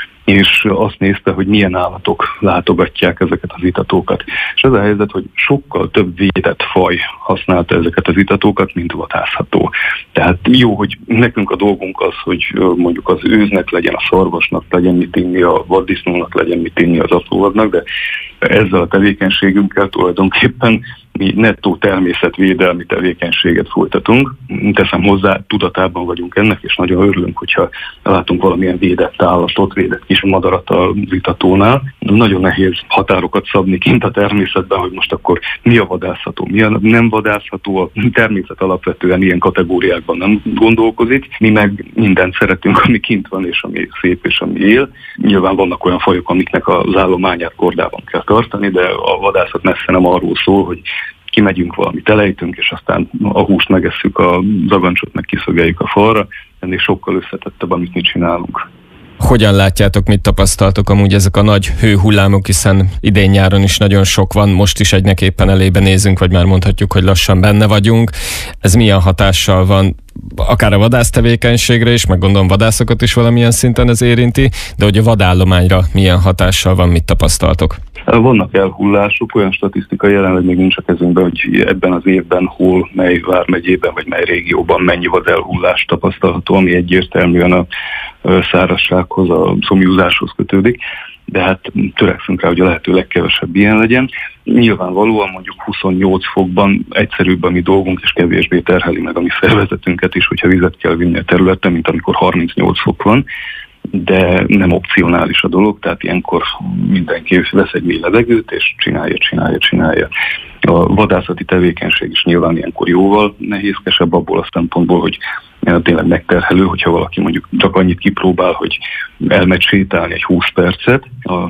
és azt nézte, hogy milyen állatok látogatják ezeket az itatókat. És ez a helyzet, hogy sokkal több védett faj használta ezeket az itatókat, mint vadászható. Tehát jó, hogy nekünk a dolgunk az, hogy mondjuk az őznek legyen, a szarvasnak legyen mit inni, a vaddisznónak legyen mit inni, az apróvadnak, de ezzel a tevékenységünkkel tulajdonképpen mi nettó természetvédelmi tevékenységet folytatunk. Teszem hozzá, tudatában vagyunk ennek, és nagyon örülünk, hogyha látunk valamilyen védett állatot, védett kis madarat az itatónál. Nagyon nehéz határokat szabni kint a természetben, hogy most akkor mi a vadászható, mi a nem vadászható. A természet alapvetően ilyen kategóriákban nem gondolkozik. Mi meg mindent szeretünk, ami kint van, és ami szép, és ami él. Nyilván vannak olyan fajok, amiknek az állományát kordában kell tartani, de a vadászat messze nem arról szól, hogy kimegyünk, valamit elejtünk, és aztán a húst megesszük, a zagancsot meg kiszögeljük a falra. Ennél sokkal összetettebb, amit mi csinálunk. Hogyan látjátok, mit tapasztaltok amúgy ezek a nagy hőhullámok, hiszen idén-nyáron is nagyon sok van, most is egynek éppen elébe nézünk, vagy már mondhatjuk, hogy lassan benne vagyunk. Ez milyen hatással van akár a vadásztevékenységre is, meg gondolom vadászokat is valamilyen szinten ez érinti, de hogy a vadállományra milyen hatással van, mit tapasztaltok? Vannak elhullások, olyan statisztika jelenleg még nincs a kezünkben, hogy ebben az évben hol, mely vármegyében vagy mely régióban mennyi vadelhullás tapasztalható, ami egyértelműen a szárazsághoz, a szomjúzáshoz kötődik, de hát törekszünk rá, hogy a lehető legkevesebb ilyen legyen. Nyilvánvalóan mondjuk 28 fokban egyszerűbb a mi dolgunk, és kevésbé terheli meg a mi szervezetünket is, hogyha vizet kell vinni a területen, mint amikor 38 fok van. de nem opcionális a dolog, tehát ilyenkor mindenki vesz egy mély levegőt, és csinálja. A vadászati tevékenység is nyilván ilyenkor jóval nehézkesebb abból a szempontból, hogy tényleg megterhelő, hogyha valaki mondjuk csak annyit kipróbál, hogy elmegy sétálni egy 20 percet, a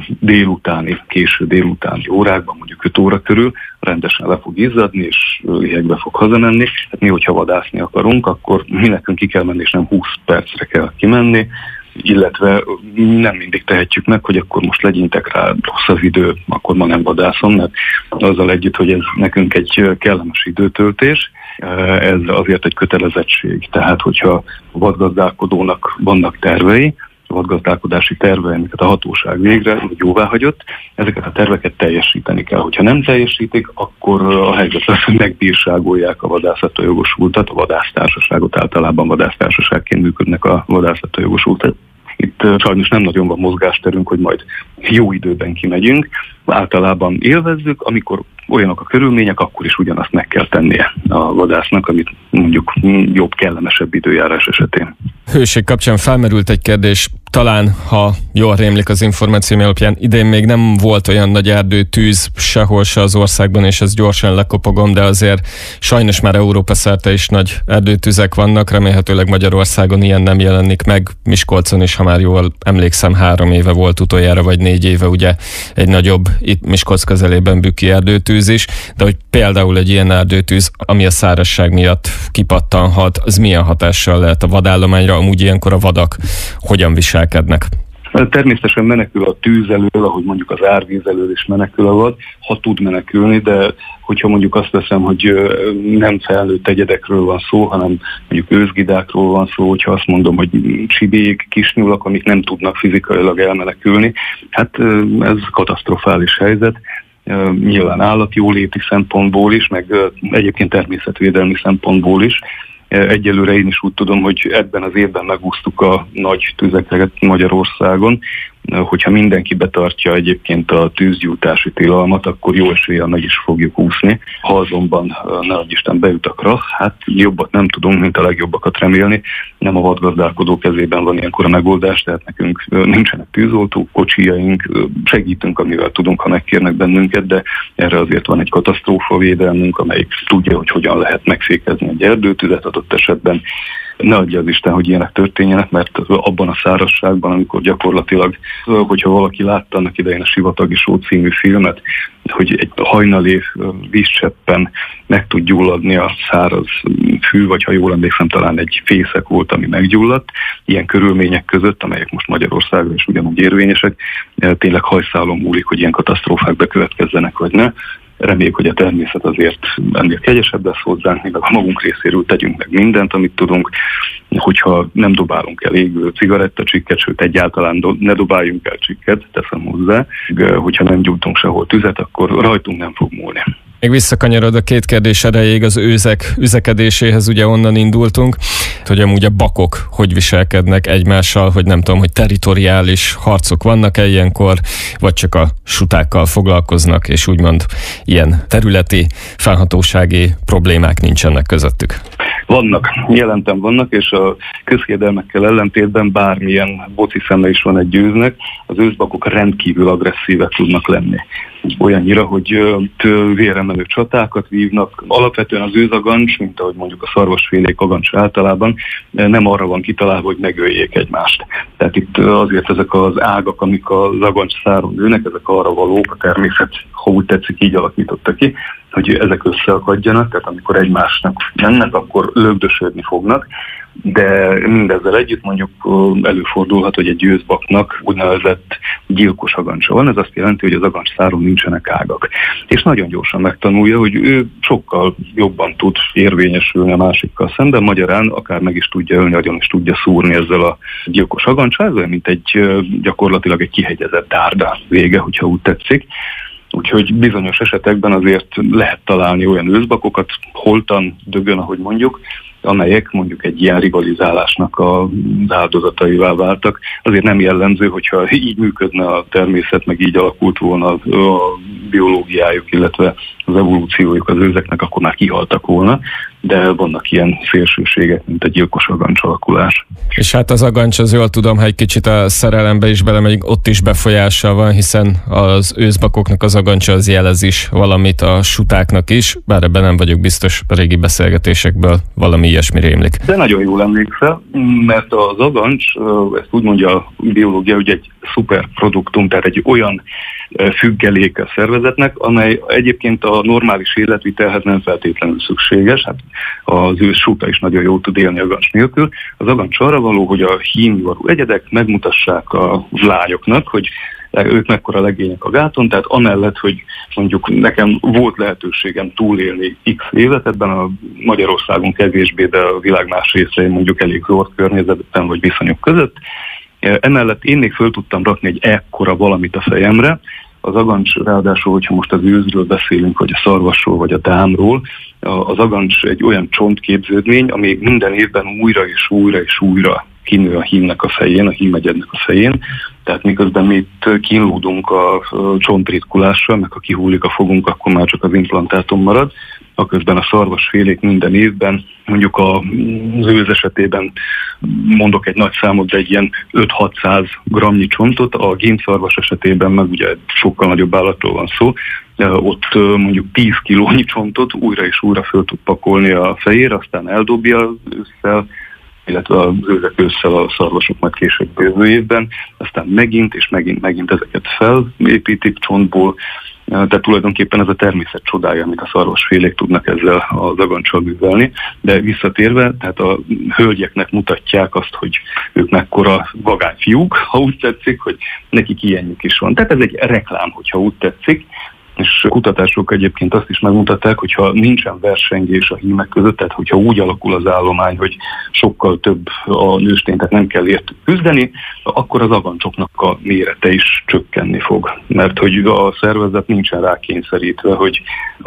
késő délutáni órákban, mondjuk 5 óra körül rendesen le fog izzadni, és lihegbe fog hazamenni. Hát mi, hogyha vadászni akarunk, akkor mi nekünk ki kell menni, és nem 20 percre kell kimenni, illetve nem mindig tehetjük meg, hogy akkor most legyintek rá, rossz az idő, akkor ma nem vadászom, mert azzal együtt, hogy ez nekünk egy kellemes időtöltés, ez azért egy kötelezettség. Tehát, hogyha a vadgazdálkodónak vannak tervei, a vadgazdálkodási tervei, amiket a hatóság végre jóváhagyott, ezeket a terveket teljesíteni kell. Hogyha nem teljesítik, akkor a helyzet az, hogy megbírságolják a vadászatra jogosultat, a vadásztársaságot, általában vadásztársaságként működnek a vadászatra jogosultat. Itt sajnos nem nagyon van mozgásterünk, hogy majd jó időben kimegyünk. Általában élvezzük, amikor olyanok a körülmények, akkor is ugyanazt meg kell tennie a vadásznak, amit mondjuk jobb, kellemesebb időjárás esetén. Hőség kapcsán felmerült egy kérdés, talán, ha jól rémlik az információ alapján, idén még nem volt olyan nagy erdőtűz sehol se az országban, és ezt gyorsan lekopogom, de azért sajnos már Európa szerte is nagy erdőtüzek vannak, remélhetőleg Magyarországon ilyen nem jelenik meg. Miskolcon is, ha már jól emlékszem, 3 éve volt utoljára, vagy 4 éve ugye egy nagyobb, itt Miskolc közelében bükki erdőtűz is, de hogy például egy ilyen erdőtűz, ami a szárazság miatt kipattanhat, az milyen hatással lehet a vadállományra, amúgy ilyenkor a vadak hogyan viselkednek? Természetesen menekül a tűz elől, ahogy mondjuk az árvíz elől is menekül a vad, ha tud menekülni, de hogyha mondjuk azt veszem, hogy nem felnőtt egyedekről van szó, hanem mondjuk őszgidákról van szó, hogyha azt mondom, hogy csibék, kisnyulak, amik nem tudnak fizikailag elmenekülni, hát ez katasztrofális helyzet. Nyilván állatjóléti szempontból is, meg egyébként természetvédelmi szempontból is. Egyelőre én is úgy tudom, hogy ebben az évben megúsztuk a nagy tüzeket Magyarországon. Hogyha mindenki betartja egyébként a tűzgyújtási tilalmat, akkor jó eséllyel meg is fogjuk úszni. Ha azonban ne adj Isten beüt a krach, hát jobbat nem tudunk, mint a legjobbakat remélni. Nem a vadgazdálkodó kezében van ilyenkor a megoldás, tehát nekünk nincsenek tűzoltók, kocsijaink, segítünk, amivel tudunk, ha megkérnek bennünket, de erre azért van egy katasztrófavédelmünk, amelyik tudja, hogy hogyan lehet megfékezni egy erdőtüzet adott esetben. Ne adja az Isten, hogy ilyenek történjenek, mert abban a szárazságban, amikor gyakorlatilag, hogyha valaki látta annak idején a Sivatagi Só című filmet, hogy egy hajnalév vízcseppen meg tud gyulladni a száraz fű, vagy ha jól emlékszem, talán egy fészek volt, ami meggyulladt. Ilyen körülmények között, amelyek most Magyarországon is ugyanúgy érvényesek, tényleg hajszálon múlik, hogy ilyen katasztrófák bekövetkezzenek, vagy ne. Reméljük, hogy a természet azért ennél kegyesebb lesz hozzánk, még a magunk részéről tegyünk meg mindent, amit tudunk. Hogyha nem dobálunk el égő cigarettacsikket, sőt egyáltalán ne dobáljunk el csikket, teszem hozzá. Hogyha nem gyújtunk sehol tüzet, akkor rajtunk nem fog múlni. Még visszakanyarod a 2 kérdés erejéig az őzek üzekedéséhez, ugye onnan indultunk, hogy amúgy a bakok hogy viselkednek egymással, hogy nem tudom, hogy territoriális harcok vannak-e ilyenkor, vagy csak a sutákkal foglalkoznak, és úgymond ilyen területi fennhatósági problémák nincsenek közöttük. Vannak, jelentem vannak, és a közhiedelmekkel ellentétben bármilyen boci szeme is van egy őznek, az őzbakok rendkívül agresszívek tudnak lenni. Olyannyira, hogy véremenő csatákat vívnak. Alapvetően az őzagancs, mint ahogy mondjuk a szarvasfélék agancs általában, nem arra van kitalálva, hogy megöljék egymást. Tehát itt azért ezek az ágak, amik az agancs száron nőnek, ezek arra valók, a természet, ha úgy tetszik, így alakította ki, hogy ezek összeakadjanak, tehát amikor egymásnak mennek, akkor lögdösödni fognak, de mindezzel együtt mondjuk előfordulhat, hogy egy őzbaknak úgynevezett gyilkos agancsa van, ez azt jelenti, hogy az agancs száron nincsenek ágak. És nagyon gyorsan megtanulja, hogy ő sokkal jobban tud érvényesülni a másikkal szemben, magyarán akár meg is tudja ölni, agyon is tudja szúrni ezzel a gyilkos agancsal, ez olyan, mint egy gyakorlatilag egy kihegyezett dárda vége, hogyha úgy tetszik. Úgyhogy bizonyos esetekben azért lehet találni olyan őzbakokat, holtan, dögön, ahogy mondjuk, amelyek mondjuk egy ilyen rivalizálásnak az áldozataivá váltak. Azért nem jellemző, hogyha így működne a természet, meg így alakult volna a biológiájuk, illetve az evolúciójuk az őzeknek, akkor már kihaltak volna, de vannak ilyen szélsőségek, mint a gyilkos agancs alakulás. És hát az agancs, az jól tudom, ha egy kicsit a szerelembe is belemegy, ott is befolyással van, hiszen az őszbakoknak az agancsa az jelez is valamit a sutáknak is, bár ebben nem vagyok biztos, a régi beszélgetésekből valami ilyesmi rémlik. De nagyon jól emlékszel, mert az agancs, ezt úgy mondja a biológia, hogy egy szuperproduktum, tehát egy olyan függelék a szervezetnek, amely egyébként a normális életvitelhez nem feltétlenül szükséges. Hát az ősz suta is nagyon jól tud élni agancs nélkül. Az agancs arra való, hogy a hímivarú egyedek megmutassák a lányoknak, hogy ők mekkora legények a gáton, tehát amellett, hogy mondjuk nekem volt lehetőségem túlélni x évet, ebben a Magyarországon kevésbé, de a világ más részein mondjuk elég zord környezetben vagy viszonyok között. Emellett én még föl tudtam rakni egy ekkora valamit a fejemre. Az agancs ráadásul, hogyha most az őzről beszélünk, vagy a szarvasról, vagy a dámról, az agancs egy olyan csontképződmény, ami minden évben újra és újra és újra kinő a hímnek a fején, a hímegyednek a fején. Tehát miközben mi itt kínlódunk a csontritkulással, meg ha kihullik a fogunk, akkor már csak az implantátum marad. Aközben a szarvasfélék minden évben, mondjuk az őz esetében mondok egy nagy számot, de egy ilyen 5-600 grammnyi csontot, a génszarvas esetében meg ugye sokkal nagyobb állatról van szó, ott mondjuk 10 kilónyi csontot újra és újra föl tud pakolni a fejére, aztán eldobja ősszel, illetve az őzek ősszel a szarvasok majd később jövő évben, aztán megint és megint ezeket felépítik csontból, de tulajdonképpen ez a természet csodája, amit a szarvasfélék tudnak ezzel az agancsal művelni. De visszatérve, tehát a hölgyeknek mutatják azt, hogy ők mekkora vagányfiúk, ha úgy tetszik, hogy nekik ilyenjük is van. Tehát ez egy reklám, hogyha úgy tetszik, és kutatások egyébként azt is megmutatták, hogyha nincsen versengés a hímek között, tehát hogyha úgy alakul az állomány, hogy sokkal több a nőstény, tehát nem kell értük küzdeni, akkor az agancsoknak a mérete is csökkenni fog. Mert hogy a szervezet nincsen rákényszerítve, hogy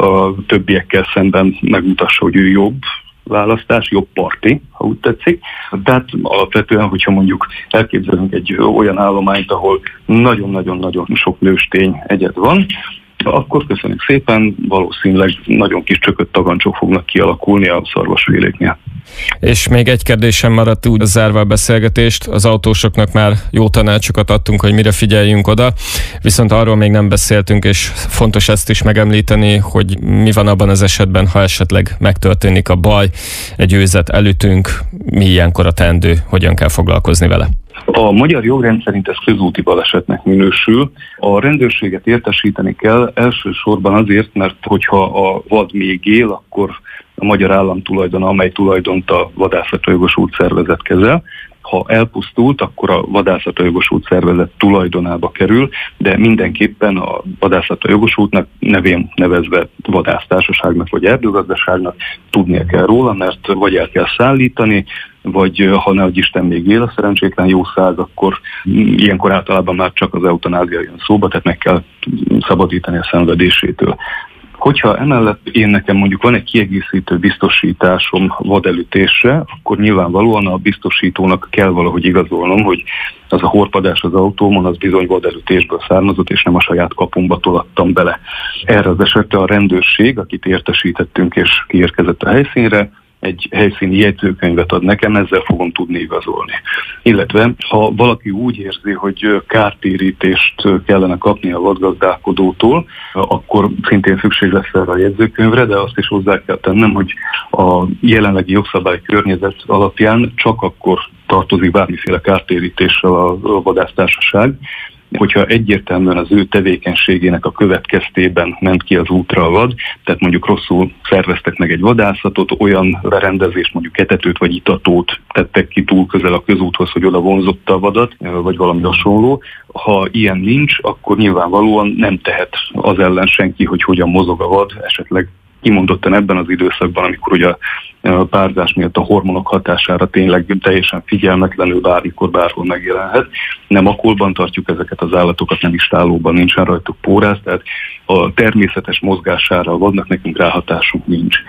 a többiekkel szemben megmutassa, hogy ő jobb választás, jobb parti, ha úgy tetszik. Tehát alapvetően, hogyha mondjuk elképzelünk egy olyan állományt, ahol nagyon-nagyon-nagyon sok nőstény egyed van, akkor köszönjük szépen, valószínűleg nagyon kis csökött agancsok fognak kialakulni a szarvasféléknél. És még egy kérdésem maradt úgy zárva a beszélgetést, az autósoknak már jó tanácsokat adtunk, hogy mire figyeljünk oda, viszont arról még nem beszéltünk, és fontos ezt is megemlíteni, hogy mi van abban az esetben, ha esetleg megtörténik a baj, egy őzet elütünk, mi ilyenkor a teendő, hogyan kell foglalkozni vele? A magyar jogrend szerint ez közúti balesetnek minősül. A rendőrséget értesíteni kell elsősorban azért, mert hogyha a vad még él, akkor a magyar állam tulajdona, amely tulajdont a vadászatra jogosult szervezet kezel. Ha elpusztult, akkor a vadászatra jogosult szervezet tulajdonába kerül, de mindenképpen a vadászatra jogosultnak nevén nevezve vadásztársaságnak vagy erdőgazdaságnak tudnia kell róla, mert vagy el kell szállítani, vagy ha nehogy Isten még él a szerencsétlen jószág, akkor ilyenkor általában már csak az eutanázia jön szóba, tehát meg kell szabadítani a szenvedésétől. Hogyha emellett nekem mondjuk van egy kiegészítő biztosításom vadelütésre, akkor nyilvánvalóan a biztosítónak kell valahogy igazolnom, hogy az a horpadás az autómon, az bizony vadelütésből származott, és nem a saját kapumba tolattam bele. Erre az esetre a rendőrség, akit értesítettünk és kiérkezett a helyszínre, egy helyszíni jegyzőkönyvet ad nekem, ezzel fogom tudni igazolni. Illetve, ha valaki úgy érzi, hogy kártérítést kellene kapni a vadgazdálkodótól, akkor szintén szükség lesz erre a jegyzőkönyvre, de azt is hozzá kell tennem, hogy a jelenlegi jogszabály környezet alapján csak akkor tartozik bármiféle kártérítéssel a vadásztársaság, hogyha egyértelműen az ő tevékenységének a következtében ment ki az útra a vad, tehát mondjuk rosszul szerveztek meg egy vadászatot, olyan berendezést, mondjuk etetőt vagy itatót tettek ki túl közel a közúthoz, hogy oda vonzotta a vadat, vagy valami hasonló. Ha ilyen nincs, akkor nyilvánvalóan nem tehet az ellen senki, hogy hogyan mozog a vad, esetleg kimondottan ebben az időszakban, amikor ugye a párzás miatt a hormonok hatására tényleg teljesen figyelmetlenül bármikor, bárhol megjelenhet. Nem akolban tartjuk ezeket az állatokat, nem is tálóban, nincsen rajtuk pórász, tehát a természetes mozgására a vadnak nekünk ráhatásunk nincs.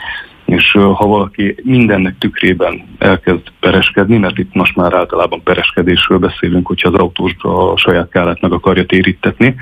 És ha valaki mindennek tükrében elkezd pereskedni, mert itt most már általában pereskedésről beszélünk, hogyha az autósra a saját kárát meg akarja térítetni,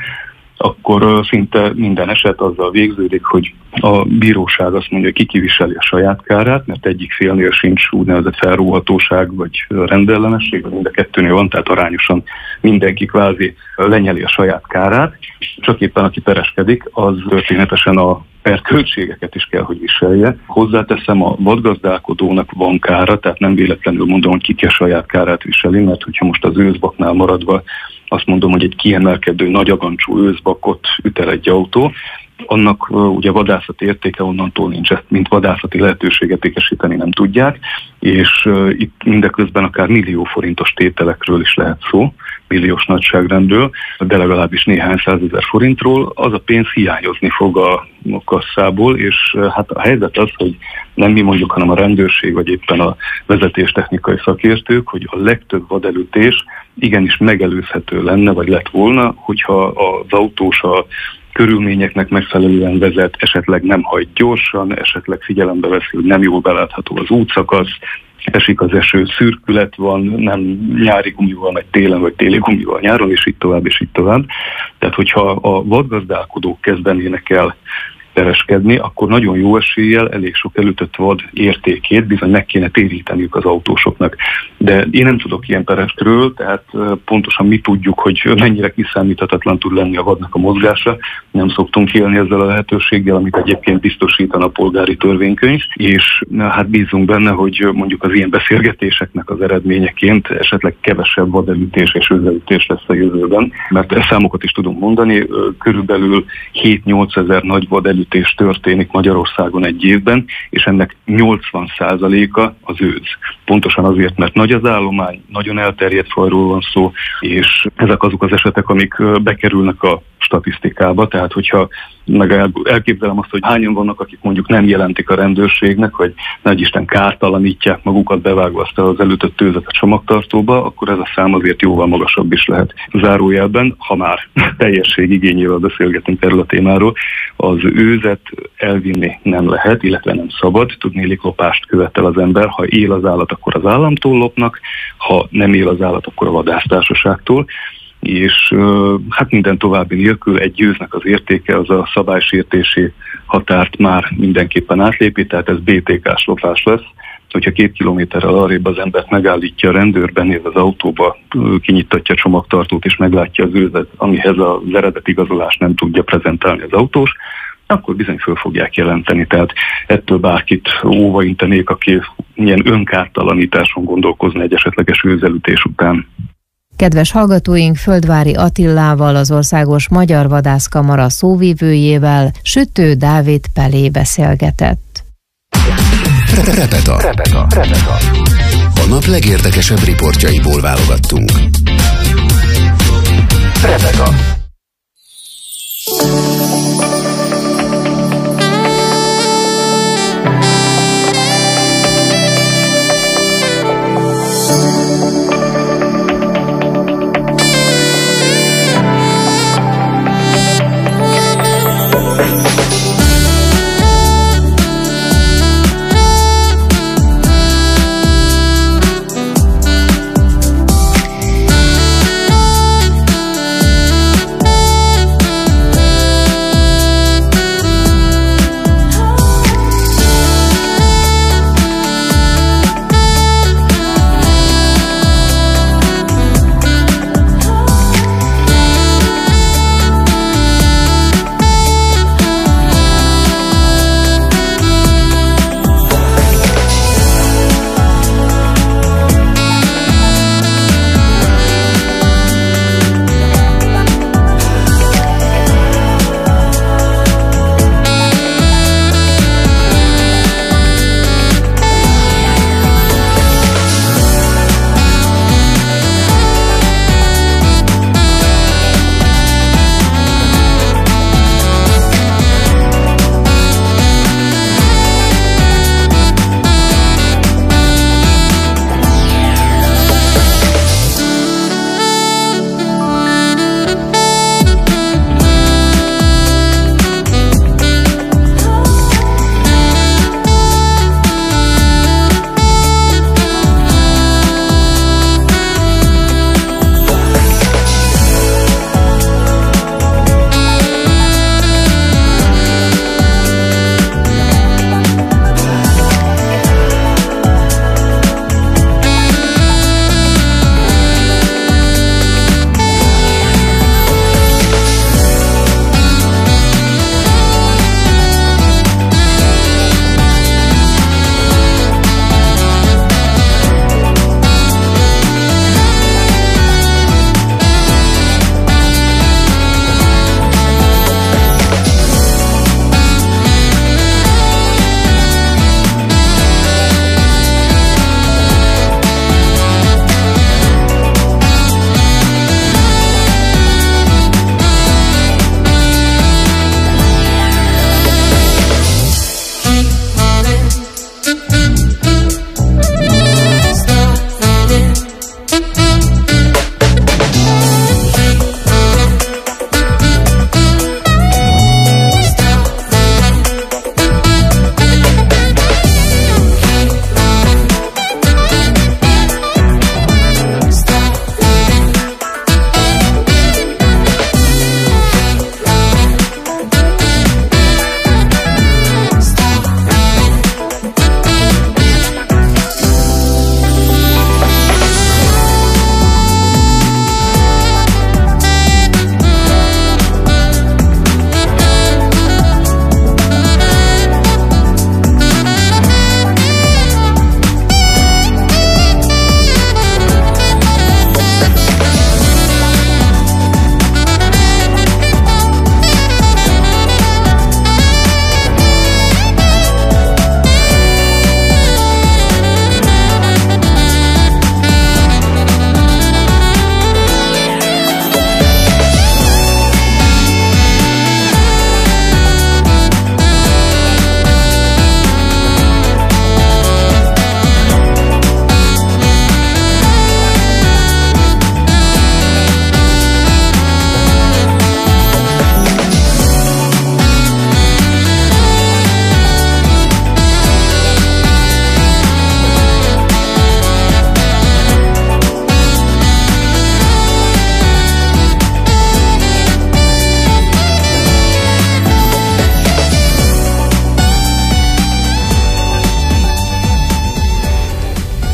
akkor szinte minden eset azzal végződik, hogy a bíróság azt mondja, hogy kiviseli a saját kárát, mert egyik félnél sincs úgynevezett felróhatóság vagy rendellenesség, vagy mind a kettőnél van, tehát arányosan mindenki kvázi lenyeli a saját kárát, csak éppen aki pereskedik, az történetesen a perköltségeket is kell, hogy viselje. Hozzáteszem, a vadgazdálkodónak van kára, tehát nem véletlenül mondom, hogy ki kell saját kárát viseli, mert hogyha most az őszbaknál maradva azt mondom, hogy egy kiemelkedő nagyagancsú őszbakot üt el egy autó, annak ugye vadászati értéke onnantól nincs, ezt mint vadászati lehetőséget ékesíteni nem tudják, és itt mindeközben akár millió forintos tételekről is lehet szó, milliós nagyságrendről, de legalábbis néhány százezer forintról, az a pénz hiányozni fog a kasszából, és hát a helyzet az, hogy nem mi mondjuk, hanem a rendőrség, vagy éppen a vezetéstechnikai szakértők, hogy a legtöbb vadelütés igenis megelőzhető lenne, vagy lett volna, hogyha az autós a körülményeknek megfelelően vezet, esetleg nem hajt gyorsan, esetleg figyelembe veszi, hogy nem jól belátható az útszakasz, esik az eső, szürkület van, nem nyári gumival, vagy télen, vagy téli gumival nyáron, és így tovább, és így tovább. Tehát, hogyha a vadgazdálkodók kezdenének el pereskedni, akkor nagyon jó eséllyel elég sok elütött vad értékét bizony meg kéne téríteniük az autósoknak. De én nem tudok ilyen pereskről, tehát pontosan mi tudjuk, hogy mennyire kiszámíthatatlan tud lenni a vadnak a mozgása. Nem szoktunk élni ezzel a lehetőséggel, amit egyébként biztosítana a polgári törvénykönyv, és hát bízunk benne, hogy mondjuk az ilyen beszélgetéseknek az eredményeként esetleg kevesebb vadelütés és őzelütés lesz a jövőben, mert számokat is tudunk mondani, körülbelül 7-8 ezer nagy vadelütés történik Magyarországon egy évben, és ennek 80%-a az őz. Pontosan azért, mert nagy az állomány, nagyon elterjedt fajról van szó, és ezek azok az esetek, amik bekerülnek a statisztikába, tehát hogyha meg elképzelem azt, hogy hányan vannak, akik mondjuk nem jelentik a rendőrségnek, hogy nagyisten kártalanítják magukat bevágva azt az elütött őzet a csomagtartóba, akkor ez a szám azért jóval magasabb is lehet. Zárójelben, ha már teljesség igényével beszélgetünk erről a témáról, az őzet elvinni nem lehet, illetve nem szabad, tudnélik lopást követel az ember, ha él az állat, akkor az államtól lopnak, ha nem él az állat, akkor a vadásztársaságtól, és hát minden további nélkül egy őznek az értéke az a szabálysértési határt már mindenképpen átlépi, tehát ez BTK-s lopás lesz. Hogyha 2 kilométerrel arrébb az embert megállítja a rendőr, benéz az autóba, kinyittatja a csomagtartót és meglátja az őzet, amihez az eredet igazolás nem tudja prezentálni az autós, akkor bizony föl fogják jelenteni. Tehát ettől bárkit óvaintenék, aki ilyen önkártalanításon gondolkozna egy esetleges őzelütés után. Kedves hallgatóink, Földvári Attillával, az Országos Magyar Vadászkamara szóvivőjével, Sütő Dávid Pelé beszélgetett. Repeta. A nap legérdekesebb riportjaiból válogattunk. Repeta.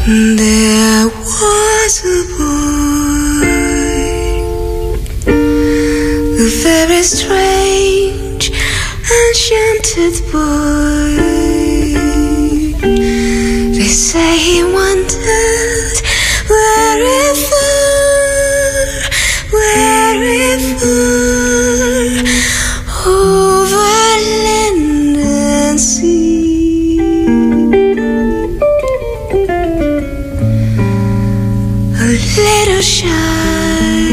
There was a boy, a very strange, enchanted boy. They say he wandered very far, over land and sea. A little shy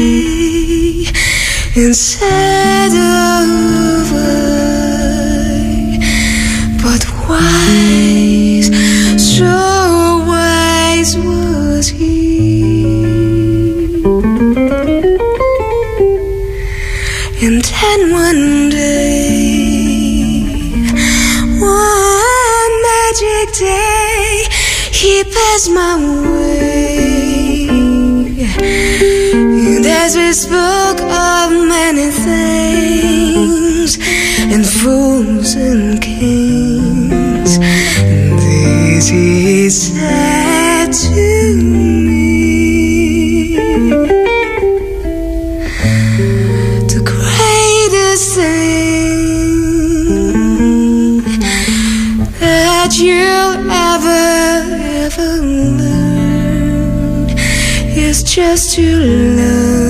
inside of word, but wise, so wise was he. And then one day, one magic day, he passed my way. And as we spoke of many things, and fools and kings, this he said to me: the greatest thing that you'll ever learn is just to love.